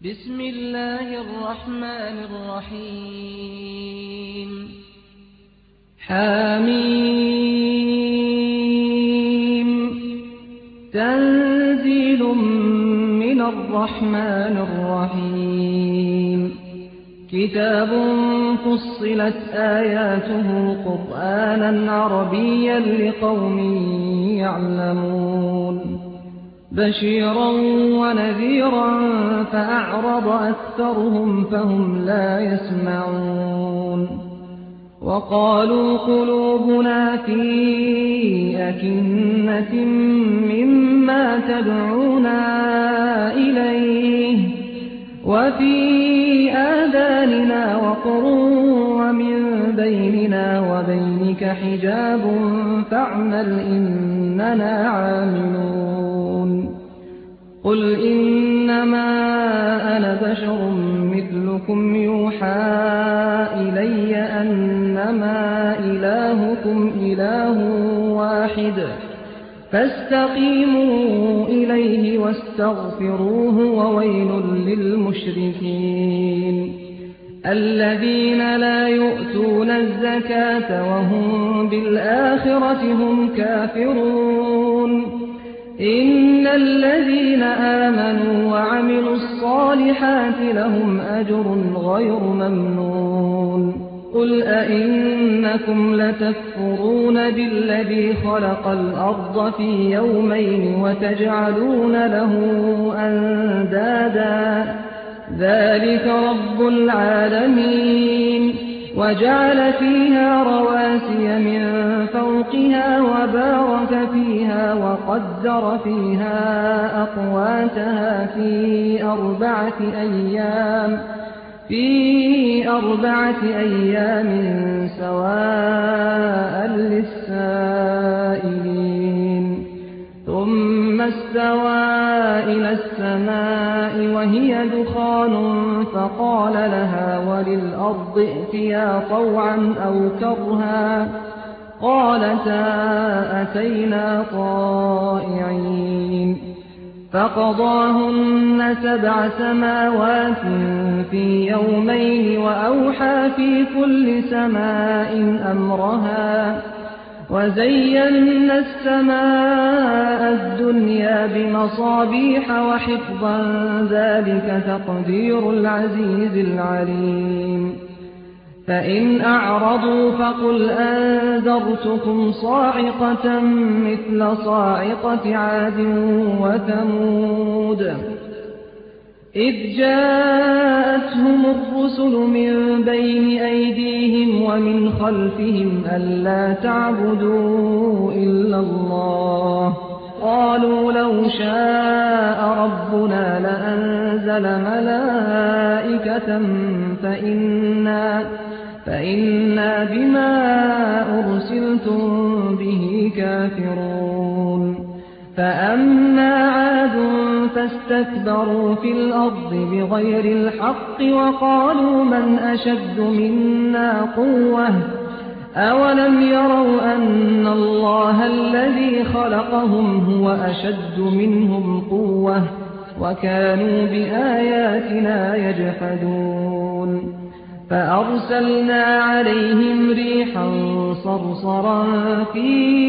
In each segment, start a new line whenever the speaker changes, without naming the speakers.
بسم الله الرحمن الرحيم حميم تنزيل من الرحمن الرحيم كتاب فصلت آياته قرآنا عربيا لقوم يعلمون بشيرا ونذيرا فأعرض أكثرهم فهم لا يسمعون وقالوا قلوبنا في أكنة مما تدعونا إليه وفي آذاننا وقر ومن بيننا وبينك حجاب فاعمل إننا عاملون قل إنما أنا بشر مثلكم يوحى إلي أنما إلهكم إله واحد فاستقيموا إليه واستغفروه وويل للمشركين الذين لا يؤتون الزكاة وهم بالآخرة هم كافرون إن الذين آمنوا وعملوا الصالحات لهم أجر غير ممنون قل أئنكم لتكفرون بالذي خلق الأرض في يومين وتجعلون له أندادا ذلك رب العالمين وجعل فيها رواسي من فوقها وبارك فيها وقدر فيها أقواتها في أربعة أيام سواء للسائلين ثم استوى إلى السماء وهي دخان فقال لها وللأرض ائتيا طوعا أو كرها قالتا أتينا طائعين فقضاهن 7 سماوات في يومين وأوحى في كل سماء أمرها وزينا السماء الدنيا بمصابيح وحفظا ذلك تقدير العزيز العليم فإن أعرضوا فقل أنذرتكم صاعقة مثل صاعقة عاد وثمود إذ جاءتهم الرسل من بين أيديهم ومن خلفهم ألا تعبدوا إلا الله قالوا لو شاء ربنا لأنزل ملائكة فإنا بما أرسلتم به كافرون فأما عاد فاستكبروا في الأرض بغير الحق وقالوا من أشد منا قوة أولم يروا أن الله الذي خلقهم هو أشد منهم قوة وكانوا بآياتنا يجحدون فأرسلنا عليهم ريحا صرصرا في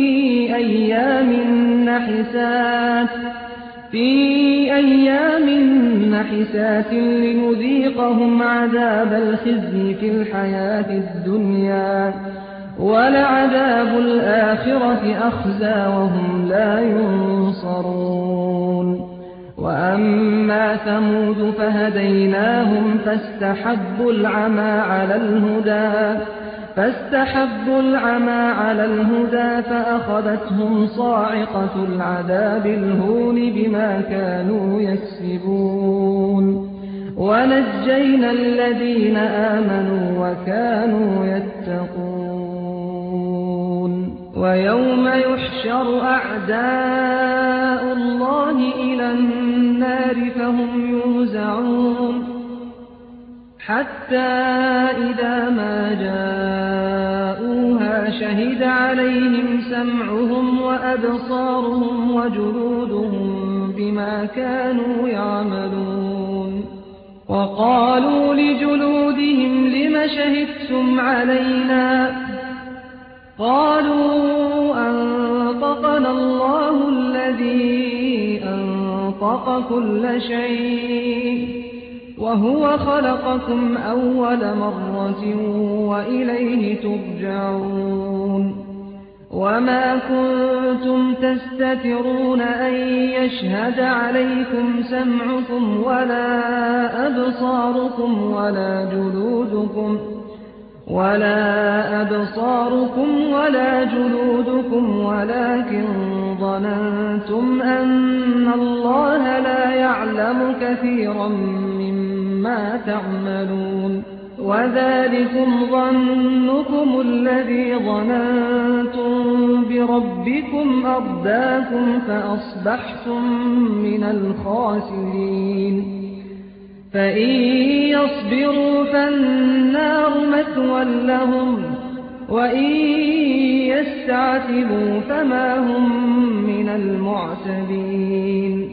أيام نحسات لنذيقهم عذاب الخزي في الحياة الدنيا ولعذاب الآخرة أخزى وهم لا ينصرون وأما ثمود فهديناهم فاستحبوا العمى على الهدى فأخذتهم صاعقة العذاب الهون بما كانوا يكسبون ونجينا الذين آمنوا وكانوا يتقون ويوم يحشر أعداء الله إلى النار فهم يوزعون حتى إذا ما جاءوها شهد عليهم سمعهم وأبصارهم وجلودهم بما كانوا يعملون وقالوا لجلودهم لم شهدتم علينا قالوا أنطقنا الله الذي أنطق كل شيء وهو خلقكم أول مرة وإليه ترجعون وما كنتم تستترون أن يشهد عليكم سمعكم ولا أبصاركم ولا جلودكم ولكن ظننتم أن الله لا يعلم كثيرا مما تعملون وذلكم ظنكم الذي ظننتم بربكم أرداكم فأصبحتم من الخاسرين فإن يصبروا فالنار مثوى لهم وإن يستعتبوا فما هم من المعتبين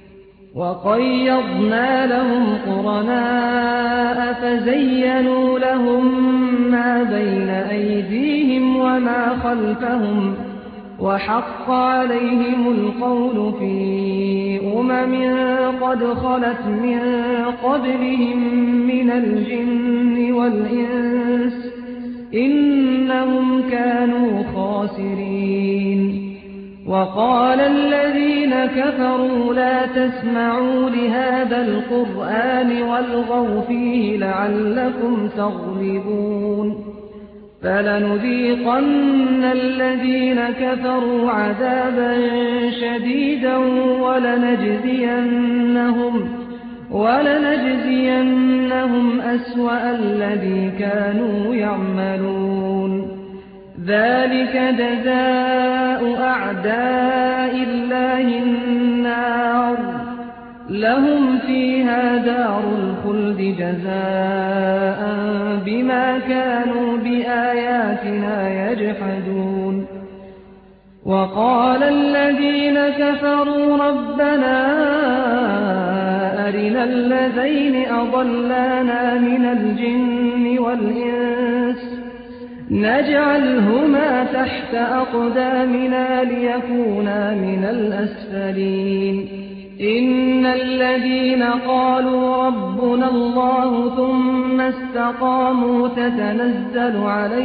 وقيضنا لهم قرناء فزينوا لهم ما بين أيديهم وما خلفهم وحق عليهم القول في قد خلت من قبلهم من الجن والإنس إنهم كانوا خاسرين وقال الذين كفروا لا تسمعوا لهذا القرآن والغوا فيه لعلكم تغلبون فلنذيقن الذين كفروا عذابا شديدا ولنجزينهم أسوأ الذي كانوا يعملون ذلك جزاء أعداء الله النار لهم فيها دار الخلد جزاء بما كانوا بآياتنا يجحدون وقال الذين كفروا ربنا أرنا الذين أضلانا من الجن والإنس نجعلهما تحت أقدامنا ليكونا من الأسفلين إن الذين قالوا ربنا الله ثم استقاموا تتنزل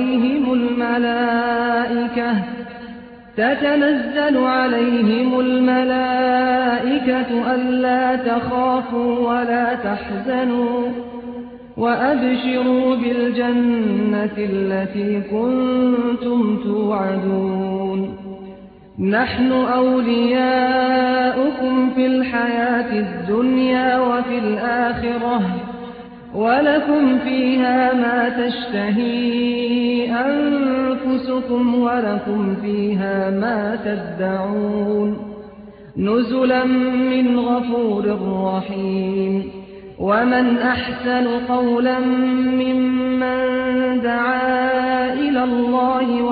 عليهم الملائكة ألا تخافوا ولا تحزنوا وأبشروا بالجنة التي كنتم توعدون نحن أولياؤكم في الحياة الدنيا وفي الآخرة ولكم فيها ما تشتهي أنفسكم ولكم فيها ما تدعون نزلا من غفور رحيم ومن أحسن قولا ممن دعا إلى الله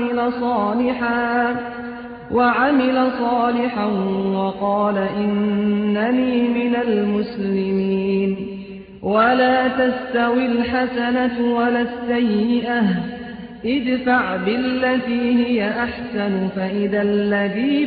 وعمل صالحا وقال إنني من المسلمين ولا تستوي الحسنة ولا السيئة ادفع بالتي هي أحسن فإذا الذي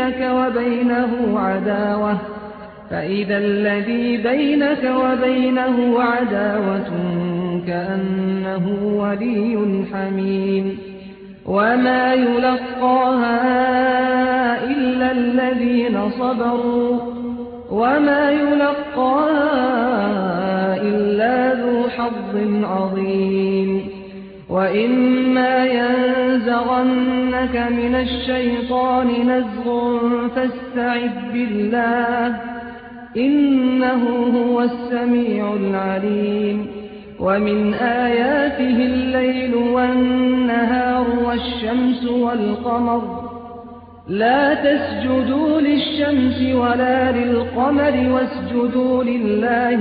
بينك وبينه عداوة كأنه ولي حميم وما يلقاها إلا الذين صبروا وما يلقاها إلا ذو حظ عظيم وإما ينزغنك من الشيطان نزغ فاستعذ بالله إنه هو السميع العليم ومن آياته الليل والنهار والشمس والقمر لا تسجدوا للشمس ولا للقمر واسجدوا لله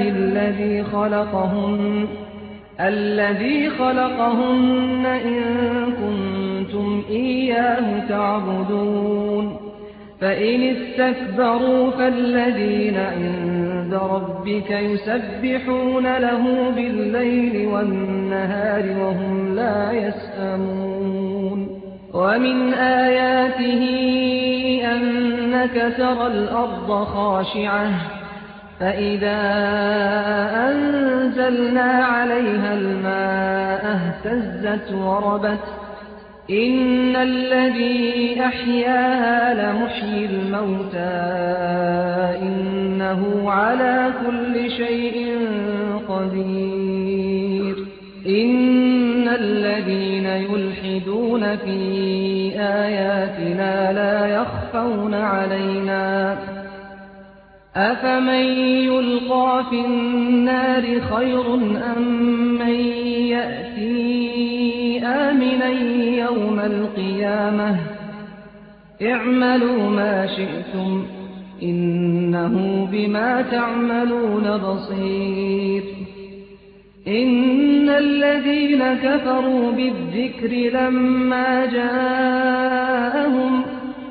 الذي خلقهن إن كنتم إياه تعبدون فإن استكبروا فالذين عند عند ربك يسبحون له بالليل والنهار وهم لا يسأمون ومن آياته أنك ترى الأرض خاشعة فإذا أنزلنا عليها الماء اهتزت وربت إن الذي أحياها لمحيي الموتى إنه على كل شيء قدير إن الذين يلحدون في آياتنا لا يخفون علينا أفمن يلقى في النار خير أم من يأتي آمنا يوم القيامة اعملوا ما شئتم إنه بما تعملون بصير إن الذين كفروا بالذكر لما جاءهم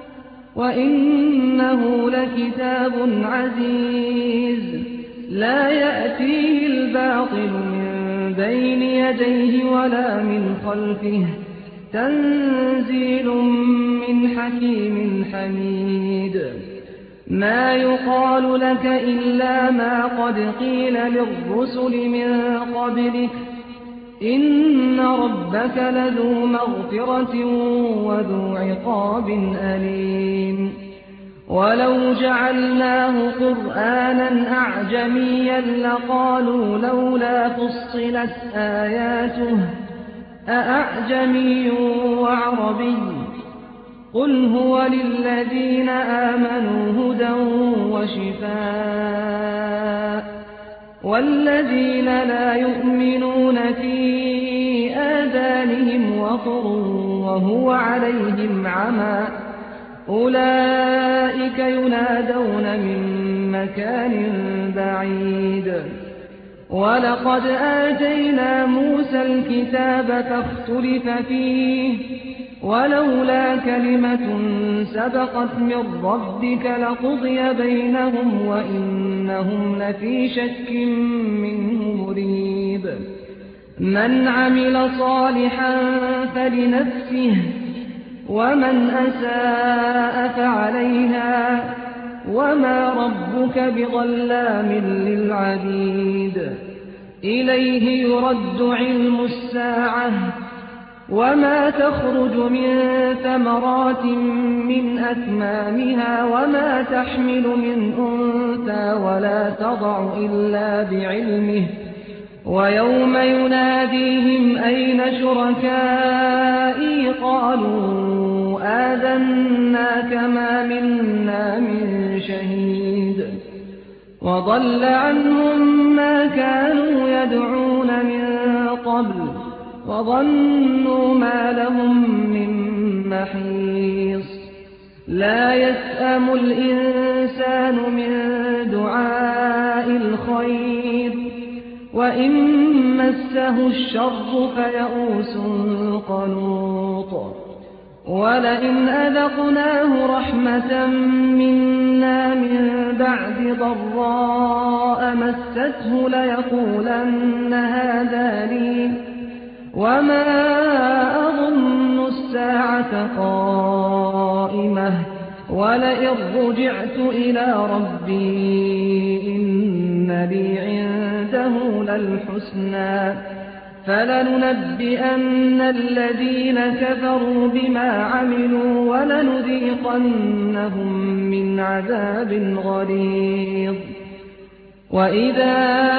وإنه لكتاب عزيز لا يأتيه الباطل من بين يديه ولا من خلفه تنزيل من حكيم حميد ما يقال لك إلا ما قد قيل للرسل من قبلك إن ربك لذو مغفرة وذو عقاب أليم ولو جعلناه قرآنا أعجميا لقالوا لولا فصلت آياته أأعجمي وعربي قل هو للذين آمنوا هدى وشفاء والذين لا يؤمنون في آذانهم وقر وهو عليهم عمى أولئك ينادون من مكان بعيد ولقد آتينا موسى الكتاب فاختلف فيه ولولا كلمة سبقت من ربك لقضي بينهم وإنهم لفي شك منه مريب من عمل صالحا فلنفسه ومن أساء فعليها وما ربك بظلام للعبيد إليه يرد علم الساعة وما تخرج من ثمرات من أكمامها وما تحمل من أنثى ولا تضع إلا بعلمه ويوم يناديهم أين شركائي قالوا آذناك ما منا من شهيد وضل عنهم ما كانوا يدعون من قبل وظنوا ما لهم من محيص لا يسأم الإنسان من دعاء الخير وإن مسه الشر فيئوس قنوط ولئن أذقناه رحمة منا من بعد ضراء مسته ليقولن هذا لي وما أظن الساعة قائمة ولئن رجعت إلى ربي إن لي عنده للحسنى فلننبئن الذين كفروا بما عملوا ولنذيقنهم من عذاب غليظ وإذا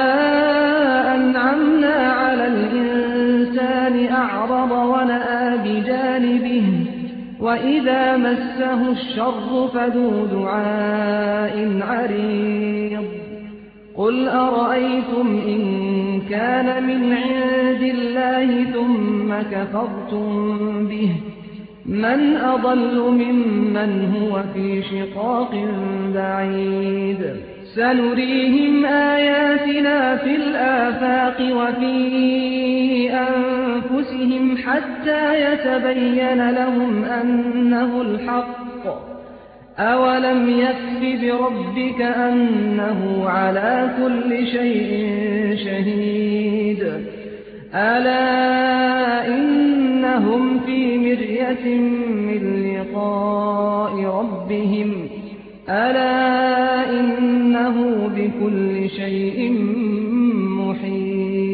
أنعمنا على الإنسان أعرض ونأى بجانبه وإذا مسه الشر فذو دعاء عريض قل أرأيتم إن كان من عند الله ثم كفرتم به من أضل ممن هو في شقاق بعيد سنريهم آياتنا في الآفاق وفي أنفسهم حتى يتبين لهم أنه الحق أولم يكف بربك أنه على كل شيء شهيد ألا إنهم في مرية من لقاء ربهم ألا إنه بكل شيء محيط